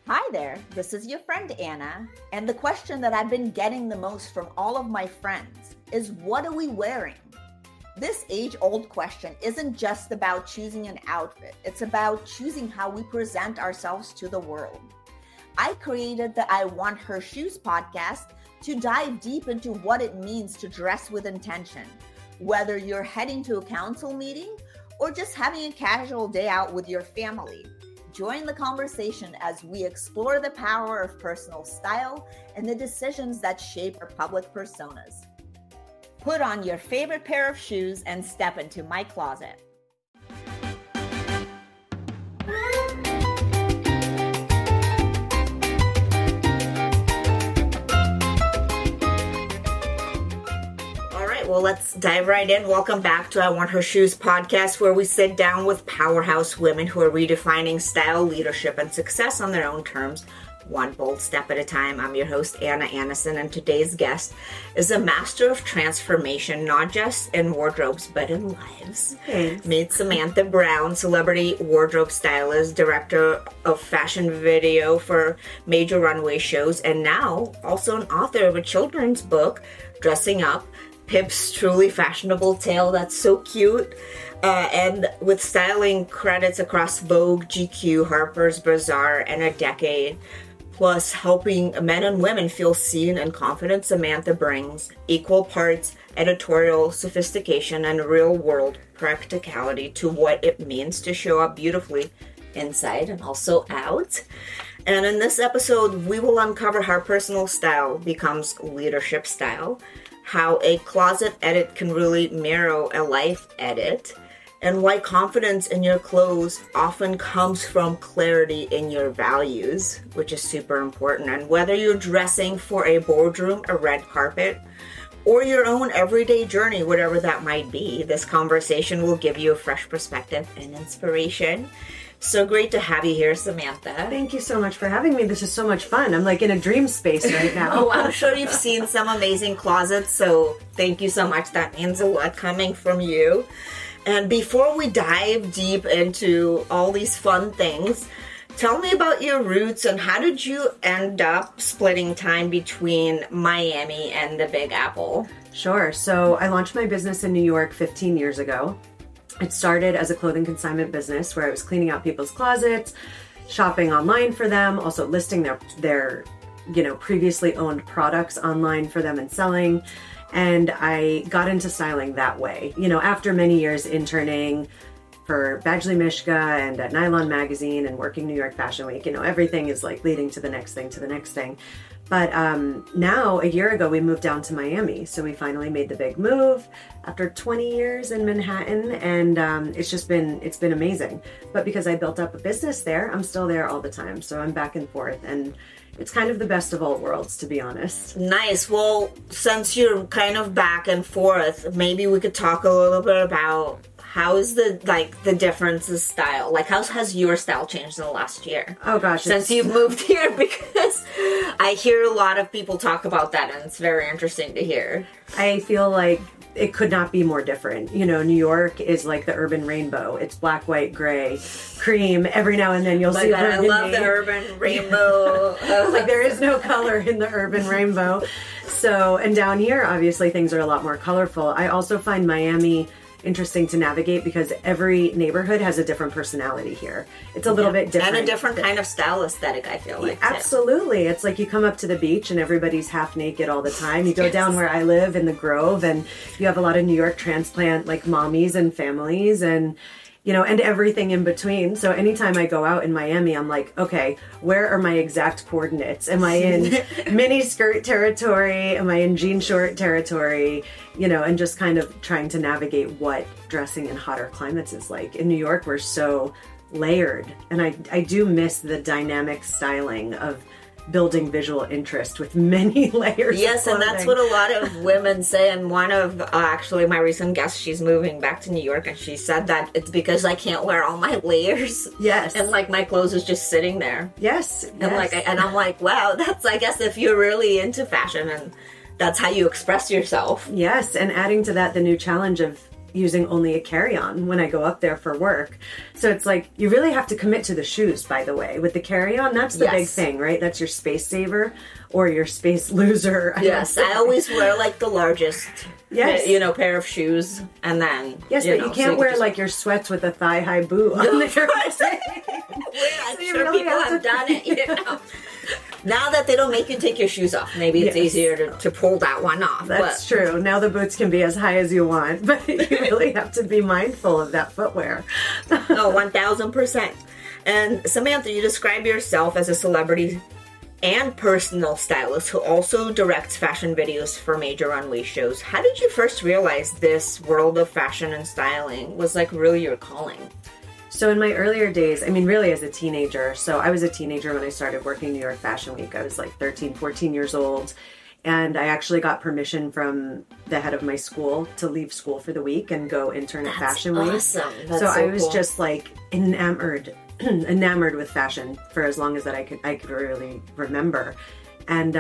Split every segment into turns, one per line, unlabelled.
Hi there, this is your friend Anna, and the question that I've been getting the most from all of my friends is, what are we wearing? This age-old question isn't just about choosing an outfit, it's about choosing how we present ourselves to the world. I created the I Want Her Shoes podcast to dive deep into what it means to dress with intention, whether you're heading to a council meeting or just having a casual day out with your family. Join the conversation as we explore the power of personal style and the decisions that shape our public personas. Put on your favorite pair of shoes and step into my closet. Well, let's dive right in. Welcome back to I Want Her Shoes podcast, where we sit down with powerhouse women who are redefining style, leadership, and success on their own terms, one bold step at a time. I'm your host, Anna Annison, and today's guest is a master of transformation, not just in wardrobes, but in lives.
Thanks.
Meet Samantha Brown, celebrity wardrobe stylist, director of fashion video for major runway shows, and now also an author of a children's book, Dressing Up, Pip's truly fashionable tale that's so cute, and with styling credits across Vogue, GQ, Harper's Bazaar, and a decade, plus helping men and women feel seen and confident, Samantha brings equal parts editorial sophistication and real-world practicality to what it means to show up beautifully inside and also out. And in this episode, we will uncover how personal style becomes leadership style, how a closet edit can really mirror a life edit, and why confidence in your clothes often comes from clarity in your values, which is super important. And whether you're dressing for a boardroom, a red carpet, or your own everyday journey, whatever that might be, this conversation will give you a fresh perspective and inspiration. So great to have you here, Samantha.
Thank you so much for having me. This is so much fun. I'm like in a dream space right now.
Oh, I'm sure you've seen some amazing closets, so thank you so much. That means a lot coming from you. And before we dive deep into all these fun things, tell me about your roots and how did you end up splitting time between Miami and the Big Apple?
Sure. So I launched my business in New York 15 years ago. It started as a clothing consignment business where I was cleaning out people's closets, shopping online for them, also listing their previously owned products online for them and selling. And I got into styling that way. After many years interning for Badgley Mischka and at Nylon Magazine and working New York Fashion Week, everything is like leading to the next thing. But now, a year ago, we moved down to Miami. So we finally made the big move after 20 years in Manhattan. And it's been amazing. But because I built up a business there, I'm still there all the time. So I'm back and forth. And it's kind of the best of all worlds, to be honest.
Nice. Well, since you're kind of back and forth, maybe we could talk a little bit about how is the difference in style? Like, how has your style changed in the last year?
Oh, gosh.
Since you've moved here, because I hear a lot of people talk about that, and it's very interesting to hear.
I feel like it could not be more different. New York is like the urban rainbow. It's black, white, gray, cream. Every now and then you'll see burgundy.
I love the urban rainbow.
Like, there is no color in the urban rainbow. So, and down here, obviously, things are a lot more colorful. I also find Miami interesting to navigate because every neighborhood has a different personality here. It's a little bit different.
And a different kind of style aesthetic, I feel like.
Absolutely. It's like you come up to the beach and everybody's half naked all the time. You go down where I live in the Grove and you have a lot of New York transplant like mommies and families and and everything in between. So anytime I go out in Miami, I'm like, okay, where are my exact coordinates? Am I in mini skirt territory? Am I in jean short territory? And just kind of trying to navigate what dressing in hotter climates is like. In New York, we're so layered. And I do miss the dynamic styling of building visual interest with many layers.
Yes, and that's what a lot of women say. And one of actually my recent guests, she's moving back to New York, and she said that it's because I can't wear all my layers.
Yes,
and like my clothes is just sitting there.
Yes,
and I'm like, wow, that's I guess if you're really into fashion and that's how you express yourself.
Yes, and adding to that the new challenge of using only a carry-on when I go up there for work. So it's like, you really have to commit to the shoes, by the way. With the carry-on, that's the big thing, right? That's your space saver or your space loser.
Yes, I always wear like the largest, pair of shoes. And then,
but you can't wear like your sweats with a thigh-high boot on there.
I'm sure people have done it, Now that they don't make you take your shoes off, maybe it's easier to pull that one off.
That's true. Now the boots can be as high as you want, but you really have to be mindful of that footwear.
1,000%. And Samantha, you describe yourself as a celebrity and personal stylist who also directs fashion videos for major runway shows. How did you first realize this world of fashion and styling was like really your calling?
So in my earlier days, I mean, really as a teenager, so I was a teenager when I started working New York Fashion Week. I was like 13, 14 years old. And I actually got permission from the head of my school to leave school for the week and go intern at Fashion Week.
Awesome. That's
so I was
cool.
just like enamored with fashion for as long as that I could really remember. And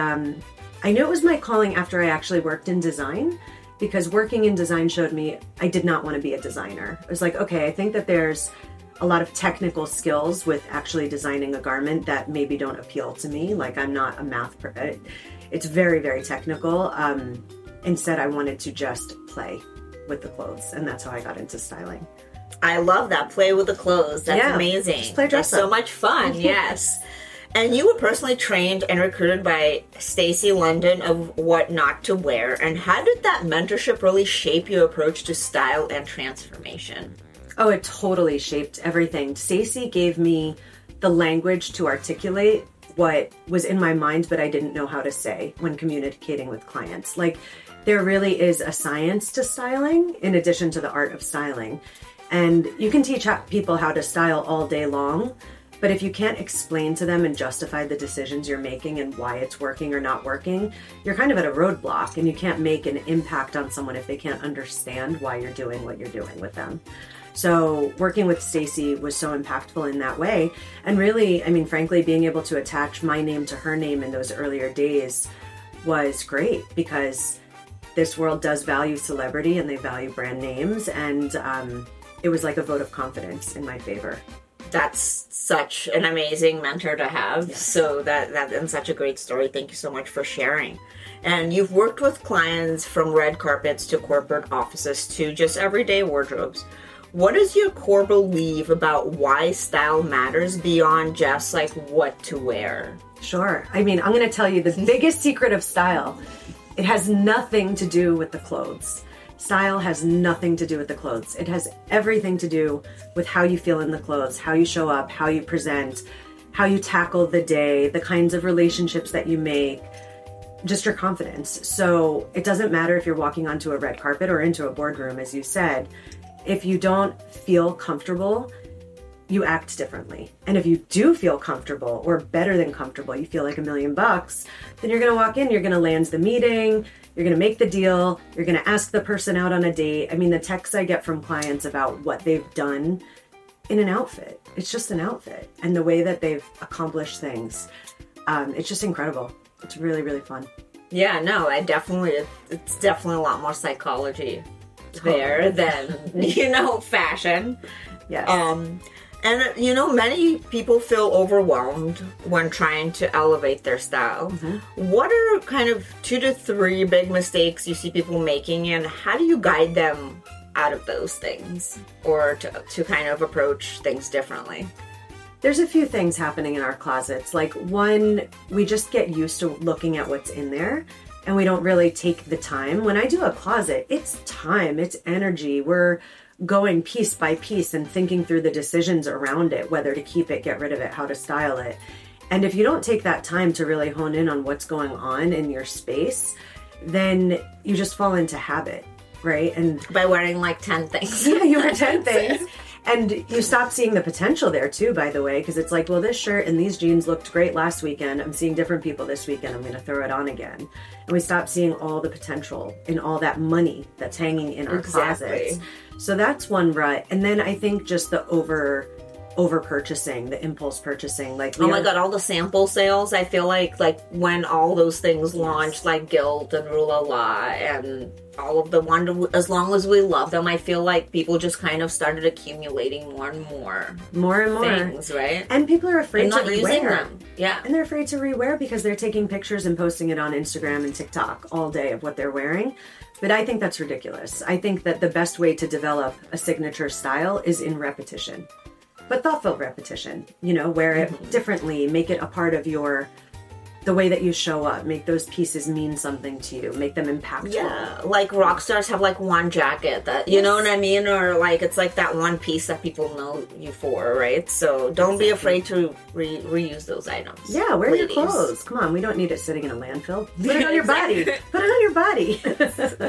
I knew it was my calling after I actually worked in design, because working in design showed me I did not want to be a designer. It was like, okay, I think that there's a lot of technical skills with actually designing a garment that maybe don't appeal to me. Like, I'm not a math person. It's very, very technical. Instead, I wanted to just play with the clothes, and that's how I got into styling.
I love that. Play with the clothes. That's amazing.
Just play dress
That's
up.
so much fun. Yes. And you were personally trained and recruited by Stacy London of What Not to Wear. And how did that mentorship really shape your approach to style and transformation?
Oh, it totally shaped everything. Stacy gave me the language to articulate what was in my mind, but I didn't know how to say when communicating with clients. Like, there really is a science to styling in addition to the art of styling. And you can teach people how to style all day long, but if you can't explain to them and justify the decisions you're making and why it's working or not working, you're kind of at a roadblock, and you can't make an impact on someone if they can't understand why you're doing what you're doing with them. So working with Stacy was so impactful in that way. And really, I mean, frankly, being able to attach my name to her name in those earlier days was great, because this world does value celebrity and they value brand names. And it was like a vote of confidence in my favor.
That's such an amazing mentor to have.
Yes.
So that's such a great story. Thank you so much for sharing. And you've worked with clients from red carpets to corporate offices to just everyday wardrobes. What is your core belief about why style matters beyond just like what to wear?
Sure. I mean, I'm going to tell you the biggest secret of style. It has nothing to do with the clothes. Style has nothing to do with the clothes. It has everything to do with how you feel in the clothes, how you show up, how you present, how you tackle the day, the kinds of relationships that you make, just your confidence. So it doesn't matter if you're walking onto a red carpet or into a boardroom, as you said. If you don't feel comfortable, you act differently. And if you do feel comfortable, or better than comfortable, you feel like $1,000,000, then you're going to walk in, you're going to land the meeting, you're going to make the deal, you're going to ask the person out on a date. I mean, the texts I get from clients about what they've done in an outfit, it's just an outfit. And the way that they've accomplished things, it's just incredible. It's really, really fun.
Yeah, no, it's definitely a lot more psychology there than, fashion.
Yes.
And, many people feel overwhelmed when trying to elevate their style. Mm-hmm. What are kind of 2 to 3 big mistakes you see people making, and how do you guide them out of those things, or to kind of approach things differently?
There's a few things happening in our closets. Like, one, we just get used to looking at what's in there, and we don't really take the time. When I do a closet, it's time, it's energy. We're going piece by piece and thinking through the decisions around it, whether to keep it, get rid of it, how to style it. And if you don't take that time to really hone in on what's going on in your space, then you just fall into habit, right? And
by wearing like 10 things.
Yeah, you wear 10 things. And you stop seeing the potential there too, by the way, because it's like, well, this shirt and these jeans looked great last weekend. I'm seeing different people this weekend. I'm going to throw it on again. And we stop seeing all the potential in all that money that's hanging in our closets. So that's one rut. And then I think just the over over purchasing, the impulse purchasing. Like,
oh my god, all the sample sales. I feel like when all those things launched, like Guilt and Rue La La and all of the one, as long as we love them, I feel like people just kind of started accumulating more and more things, right?
And people are afraid to
using
rewear
them. Yeah.
And they're afraid to rewear because they're taking pictures and posting it on Instagram and TikTok all day of what they're wearing. But I think that's ridiculous. I think that the best way to develop a signature style is in repetition. But thoughtful repetition, wear it differently, make it a part of the way that you show up, make those pieces mean something to you, make them impactful.
Yeah, like rock stars have like one jacket that, you know what I mean? Or like, it's like that one piece that people know you for, right? So don't be afraid to reuse those items.
Yeah, wear your clothes. Come on, we don't need it sitting in a landfill. Put it on your body. Put it on your body.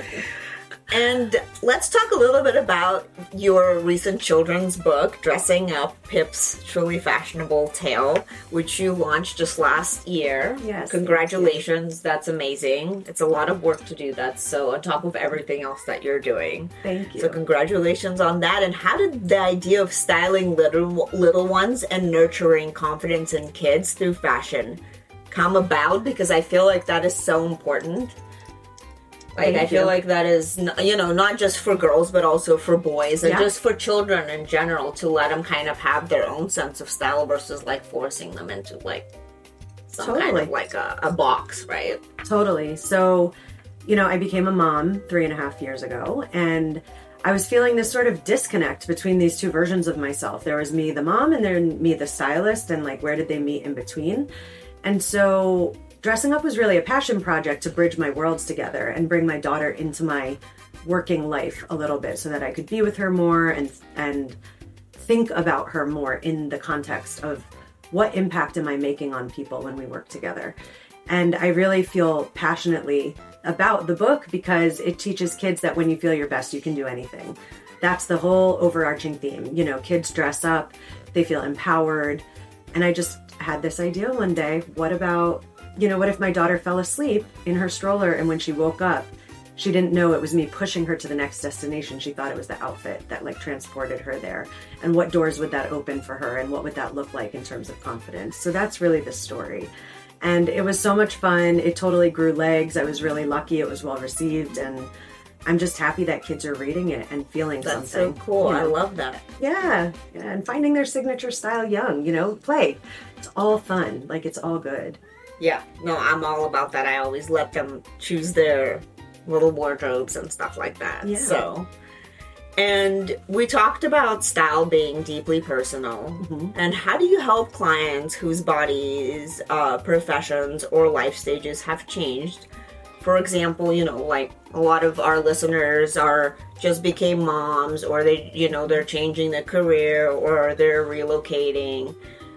And let's talk a little bit about your recent children's book, Dressing Up, Pip's Truly Fashionable Tale, which you launched just last year.
Yes.
Congratulations. That's amazing. It's a lot of work to do that, so on top of everything else that you're doing.
Thank you.
So congratulations on that. And how did the idea of styling little ones and nurturing confidence in kids through fashion come about? Because I feel like that is so important. Like, I feel like that is, not just for girls, but also for boys and just for children in general, to let them kind of have their own sense of style versus, like, forcing them into, like, some kind of, like, a box, right?
Totally. So, I became a mom 3.5 years ago, and I was feeling this sort of disconnect between these two versions of myself. There was me, the mom, and then me, the stylist, and, like, where did they meet in between? And so Dressing Up was really a passion project to bridge my worlds together and bring my daughter into my working life a little bit so that I could be with her more and think about her more in the context of what impact am I making on people when we work together. And I really feel passionately about the book because it teaches kids that when you feel your best, you can do anything. That's the whole overarching theme. Kids dress up, they feel empowered. And I just had this idea one day, what if my daughter fell asleep in her stroller and when she woke up, she didn't know it was me pushing her to the next destination. She thought it was the outfit that like transported her there. And what doors would that open for her? And what would that look like in terms of confidence? So that's really the story. And it was so much fun. It totally grew legs. I was really lucky. It was well received. And I'm just happy that kids are reading it and feeling something.
That's so cool. I love that.
Yeah. And finding their signature style young, play. It's all fun. Like, it's all good.
Yeah, no, I'm all about that. I always let them choose their little wardrobes and stuff like that.
Yeah.
So, and we talked about style being deeply personal. Mm-hmm. And how do you help clients whose bodies, professions, or life stages have changed? For example, like a lot of our listeners just became moms, or they're changing their career, or they're relocating.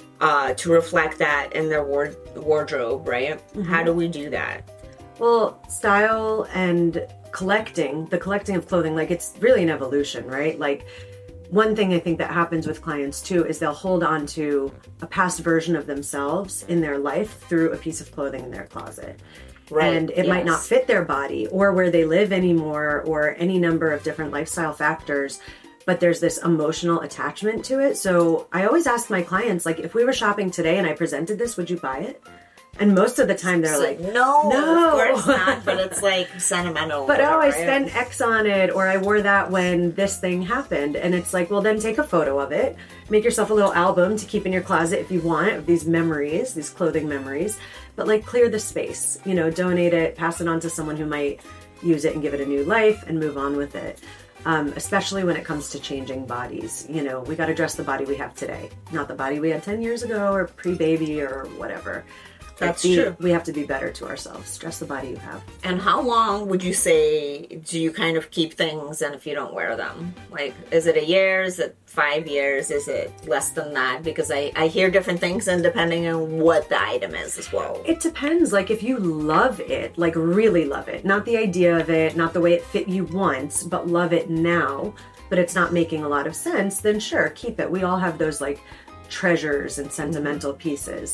To reflect that in their wardrobe, right? Mm-hmm. How do we do that?
Well, style and the collecting of clothing, like it's really an evolution, right? Like one thing I think that happens with clients too is they'll hold on to a past version of themselves in their life through a piece of clothing in their closet. Right. And it might not fit their body or where they live anymore or any number of different lifestyle factors. But there's this emotional attachment to it. So I always ask my clients, like, if we were shopping today and I presented this, would you buy it? And most of the time they're like,
no, of course not. But it's like sentimental.
But I spent X on it, or I wore that when this thing happened. And it's like, well, then take a photo of it. Make yourself a little album to keep in your closet if you want, of these memories, these clothing memories. But like, clear the space, donate it, pass it on to someone who might use it and give it a new life and move on with it. Especially when it comes to changing bodies. We got to dress the body we have today, not the body we had 10 years ago or pre-baby or whatever.
That's true.
We have to be better to ourselves. Dress the body you have.
And how long would you say do you kind of keep things and if you don't wear them? Like, is it a year? Is it 5 years? Is it less than that? Because I hear different things and depending on what the item is as well.
It depends. Like, if you love it, like really love it, not the idea of it, not the way it fit you once, but love it now, but it's not making a lot of sense, then sure, keep it. We all have those like treasures and sentimental pieces.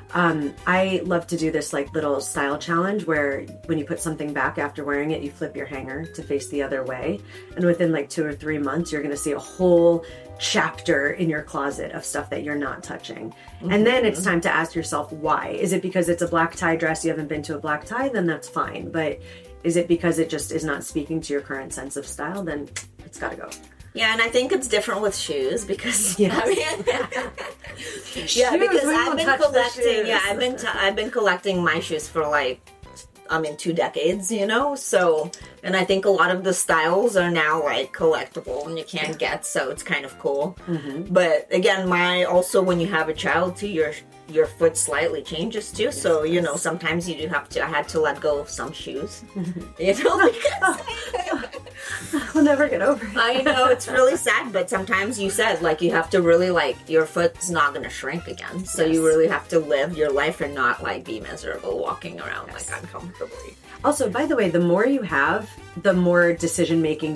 I love to do this like little style challenge where when you put something back after wearing it, you flip your hanger to face the other way. And within like 2 or 3 months, you're going to see a whole chapter in your closet of stuff that you're not touching. And then it's time to ask yourself why. Is it because it's a black tie dress, you haven't been to a black tie? Then that's fine. But is it because it just is not speaking to your current sense of style? Then it's got to go.
Yeah, and I think it's different with shoes because
Yes.
I mean, yeah,
Shoes,
because
we
I've
won't
been
touch the
collecting.
shoes.
Yeah, I've been collecting my shoes for like 2 decades, you know. So, and I think a lot of the styles are now like collectible and you can't get, so it's kind of cool. But again, also when you have a child too, your foot slightly changes too. So you know, sometimes you do have to. I had to let go of some shoes, you know, because.
We'll never get over it.
I know, it's really sad, but sometimes you said, like, you have to really, like, your foot's not going to shrink again. So you really have to live your life and not, like, be miserable walking around, like, uncomfortably.
Also, by the way, the more you have, the more decision-making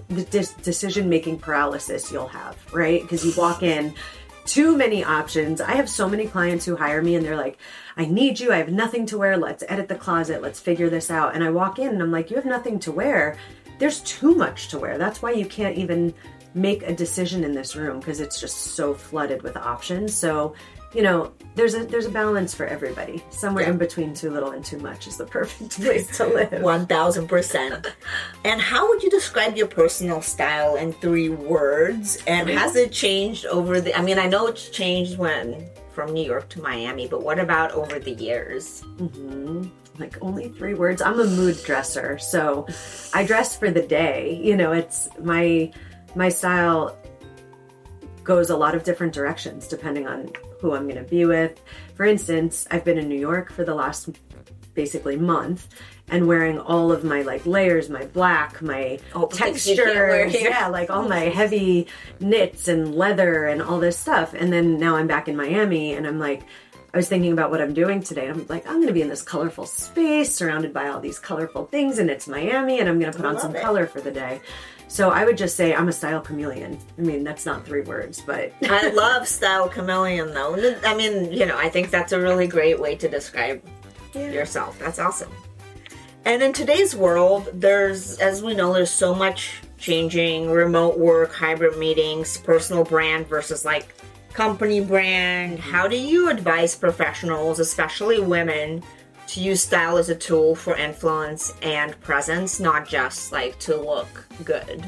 paralysis you'll have, right? Because you walk in, too many options. I have so many clients who hire me and they're like, I need you, I have nothing to wear, let's edit the closet, let's figure this out. And I walk in and I'm like, you have nothing to wear. There's too much to wear. That's why you can't even make a decision in this room because it's just so flooded with options. So, you know, there's a balance for everybody. Somewhere in between too little and too much is the perfect place to live.
1000%. And how would you describe your personal style in 3 words? And has it changed over I mean, I know it's changed from New York to Miami, but what about over the years?
Like only 3 words. I'm a mood dresser, so I dress for the day. You know, it's my style goes a lot of different directions depending on who I'm going to be with. For instance, I've been in New York for the last basically month and wearing all of my like layers, my black, my textures, like all my heavy knits and leather and all this stuff. And then now I'm back in Miami and I'm like, I was thinking about what I'm doing today. And I'm like, I'm going to be in this colorful space surrounded by all these colorful things and it's Miami and I'm going to put on some color for the day. So I would just say I'm a style chameleon. I mean, that's not 3 words, but...
I love style chameleon though. I mean, you know, I think that's a really great way to describe yourself. That's awesome. And in today's world, as we know, there's so much changing, remote work, hybrid meetings, personal brand versus like company brand. How do you advise professionals, especially women, to use style as a tool for influence and presence, not just like to look good?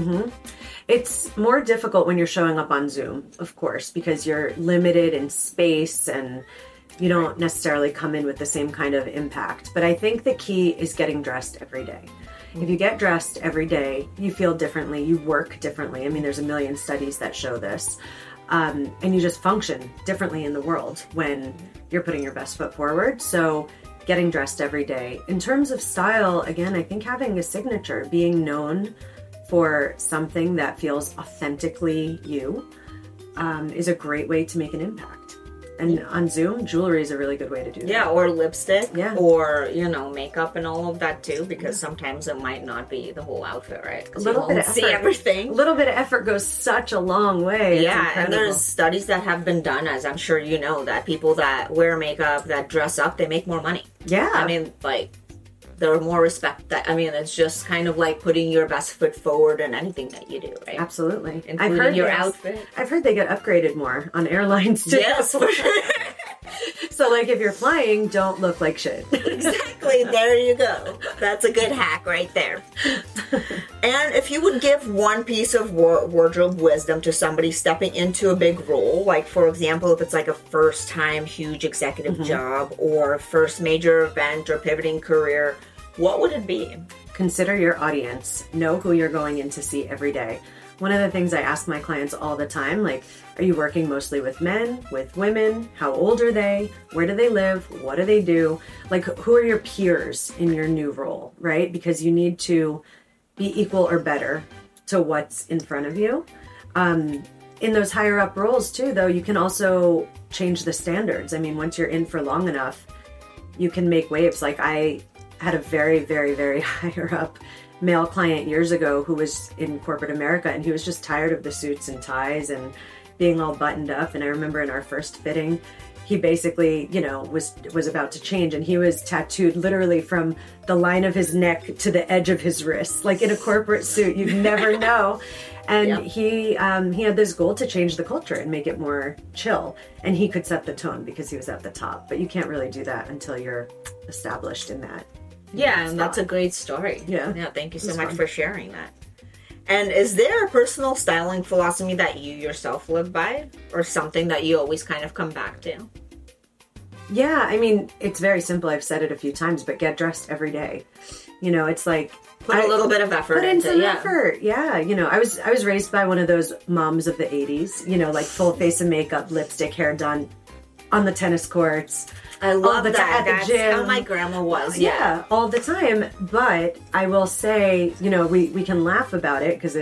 It's more difficult when you're showing up on Zoom, of course, because you're limited in space and you don't necessarily come in with the same kind of impact. But I think the key is getting dressed every day. If you get dressed every day, you feel differently, you work differently. I mean, there's a million studies that show this. And you just function differently in the world when you're putting your best foot forward. So getting dressed every day. In terms of style, again, I think having a signature, being known for something that feels authentically you, is a great way to make an impact. And on Zoom, jewelry is a really good way to do that.
Yeah, or lipstick, or, you know, makeup and all of that too, because sometimes it might not be the whole outfit, right?
A little bit of effort.
See everything.
A little bit of effort goes such a long way. It's incredible.
And there's studies that have been done, as I'm sure you know, that people that wear makeup, that dress up, they make more money.
Yeah.
I mean, like, there's more respect. It's just kind of like putting your best foot forward in anything that you do, right?
Absolutely.
Including your outfit.
I've heard they get upgraded more on airlines too.
Yes, for sure.
So, like, if you're flying, don't look like shit.
Exactly. There you go. That's a good hack right there. And if you would give one piece of wardrobe wisdom to somebody stepping into a big role, like, for example, if it's like a first-time huge executive job or first major event or pivoting career, what would it be?
Consider your audience. Know who you're going in to see every day. One of the things I ask my clients all the time, like, are you working mostly with men, with women? How old are they? Where do they live? What do they do? Like, who are your peers in your new role, right? Because you need to be equal or better to what's in front of you. In those higher up roles too, though, you can also change the standards. I mean, once you're in for long enough, you can make waves. Like, I had a very, very, very higher up male client years ago who was in corporate America, and he was just tired of the suits and ties and being all buttoned up. And I remember in our first fitting, he basically, was about to change, and he was tattooed literally from the line of his neck to the edge of his wrist, like in a corporate suit. You'd never know. And he had this goal to change the culture and make it more chill. And he could set the tone because he was at the top. But you can't really do that until you're established in that.
And that's a great story.
Yeah.
Thank you so much for sharing that. And is there a personal styling philosophy that you yourself live by, or something that you always kind of come back to?
Yeah, I mean, it's very simple. I've said it a few times, but get dressed every day. It's like
put a little bit of effort
put in
into
some
it.
effort. Yeah, I was raised by one of those moms of the 80s, like full face of makeup, lipstick, hair done on the tennis courts.
I love
that.
At the
That's
gym.
how
my grandma was.
Yeah, all the time. But I will say, we can laugh about it because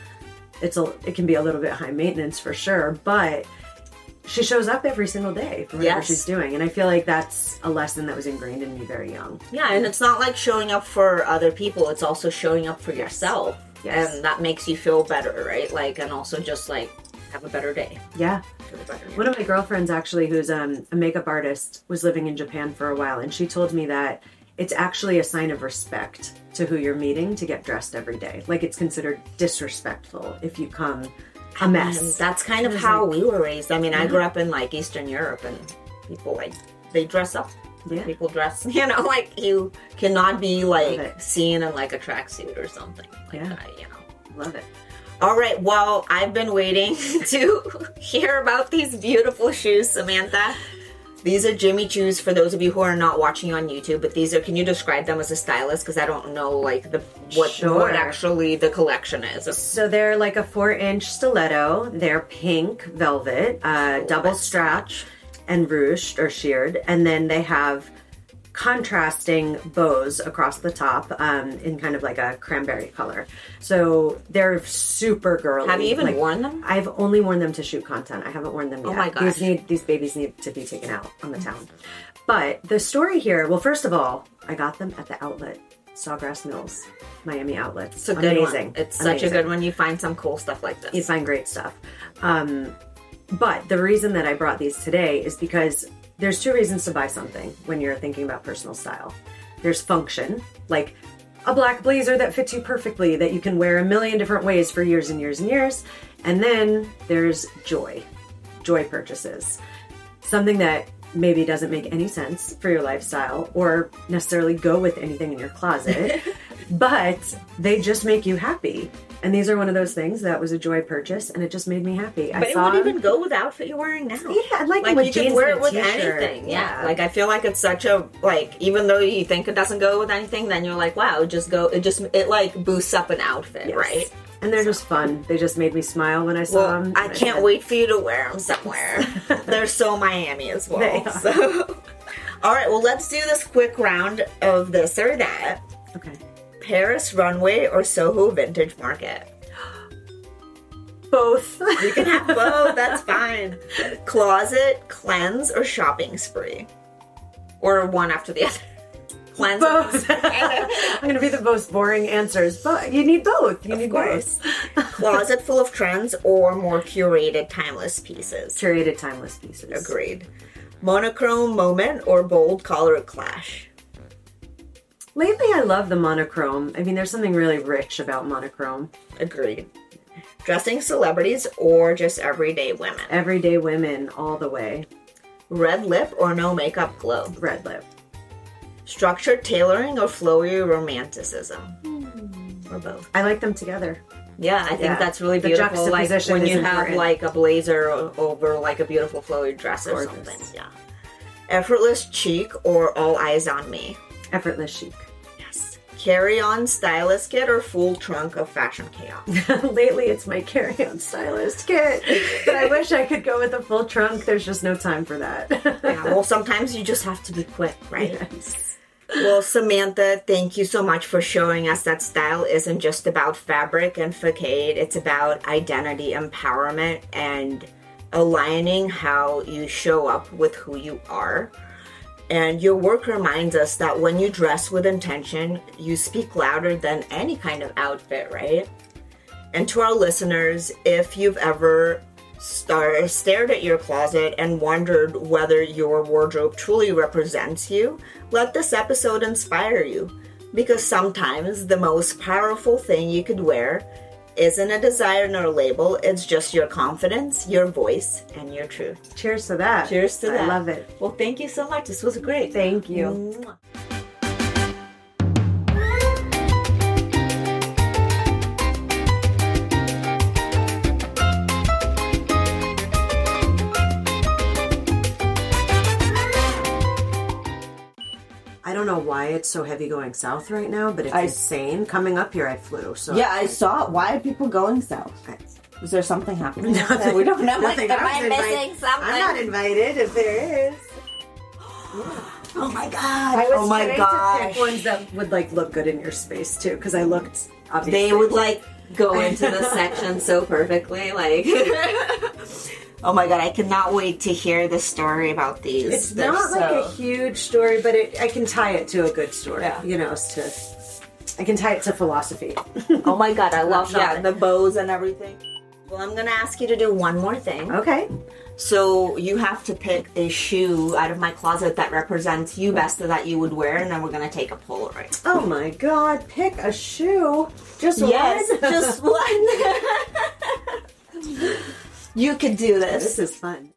it can be a little bit high maintenance for sure. But she shows up every single day for whatever she's doing, and I feel like that's a lesson that was ingrained in me very young.
Yeah, and it's not like showing up for other people; it's also showing up for yourself, and that makes you feel better, right? Like, and also just like have a better day.
Yeah. One of my girlfriends, actually, who's a makeup artist, was living in Japan for a while, and she told me that it's actually a sign of respect to who you're meeting to get dressed every day. Like, it's considered disrespectful if you come a mess.
And that's kind of how we were raised. I mean, I grew up in like Eastern Europe, and people they dress up.
Yeah.
People dress, like you cannot be like seen in like a tracksuit or something like that,
Love it.
All right, well, I've been waiting to hear about these beautiful shoes, Samantha. These are Jimmy Choos for those of you who are not watching on YouTube, but can you describe them as a stylist? Because I don't know like what actually the collection is.
So they're like a 4-inch stiletto. They're pink velvet, double strap and ruched or sheared. And then they have contrasting bows across the top in kind of like a cranberry color. So they're super girly.
Have you even worn them?
I've only worn them to shoot content. I haven't worn them yet.
Oh my gosh.
These babies need to be taken out on the town. But the story here, well, first of all, I got them at the outlet, Sawgrass Mills, Miami outlets.
It's a good one. It's such a good one. You find some cool stuff like this.
You find great stuff. But the reason that I brought these today is because there's two reasons to buy something when you're thinking about personal style. There's function, like a black blazer that fits you perfectly, that you can wear a million different ways for years and years and years. And then there's joy purchases. Something that maybe doesn't make any sense for your lifestyle or necessarily go with anything in your closet, but they just make you happy. And these are one of those things that was a joy purchase, and it just made me happy.
But it would even go with the outfit you're wearing now.
Yeah, I'd like
you can wear it with anything. Yeah, like I feel like it's such a even though you think it doesn't go with anything, then you're like, wow, it like boosts up an outfit, right?
And they're just fun. They just made me smile when I saw them.
I can't wait for you to wear them somewhere. They're so Miami as well. So, all right, well, let's do this quick round of this or that.
Okay.
Paris Runway or Soho Vintage Market?
Both.
You can have both. That's fine. Closet, cleanse, or shopping spree? Or one after the other? Cleanse.
Both. I'm going to be the most boring answers, but you need both. You need both.
Closet full of trends or more curated timeless pieces?
Curated timeless pieces.
Agreed. Monochrome moment or bold color clash?
Lately, I love the monochrome. I mean, there's something really rich about monochrome.
Agreed. Dressing celebrities or just everyday women?
Everyday women, all the way.
Red lip or no makeup glow?
Red lip.
Structured tailoring or flowy romanticism? Or both?
I like them together.
Yeah, I think that's really beautiful. Like when you have like a blazer over like a beautiful flowy dress or something. Yeah. Effortless chic or all eyes on me?
Effortless chic.
Yes. Carry-on stylist kit or full trunk of fashion chaos?
Lately, it's my carry-on stylist kit. But I wish I could go with a full trunk. There's just no time for that.
Yeah, well, sometimes you just have to be quick, right?
Yes.
Well, Samantha, thank you so much for showing us that style isn't just about fabric and facade. It's about identity empowerment and aligning how you show up with who you are. And your work reminds us that when you dress with intention, you speak louder than any kind of outfit, right? And to our listeners, if you've ever stared at your closet and wondered whether your wardrobe truly represents you, let this episode inspire you. Because sometimes the most powerful thing you could wear isn't a designer label, it's just your confidence, your voice, and your truth.
Cheers to that.
Cheers to that.
I love it.
Well, thank you so much. This was great.
Thank you.
Mwah.
I don't know why it's so heavy going south right now, but it's insane. Coming up here, I flew. So
Yeah, I saw it. Why are people going south? Is there something happening?
Nothing.
We don't know.
Nothing.
Am I missing something?
I'm not invited if there is.
Oh my god!
I was
oh my
trying
gosh!
to pick ones that would like look good in your space too, because I looked. Obviously.
They would like go into the section so perfectly, like. Oh my god! I cannot wait to hear the story about these.
It's
They're
not like a huge story, but I can tie it to a good story.
Yeah.
You know, I can tie it to philosophy.
Oh my god! I love
shopping.
the bows and everything. Well, I'm gonna ask you to do one more thing.
Okay.
So you have to pick a shoe out of my closet that represents you best that you would wear, and then we're gonna take a Polaroid.
Oh my god! Pick a shoe. Just
Yes,
one.
just one. You could do this.
This is fun.